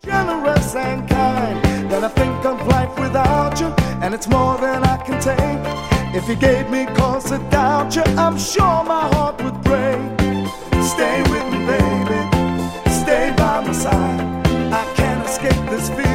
generous and kind. Then I think of life without you, and it's more than I can take. If you gave me cause to doubt you, I'm sure my heart would break. Stay with me, baby, stay by my side. I can't escape this feeling.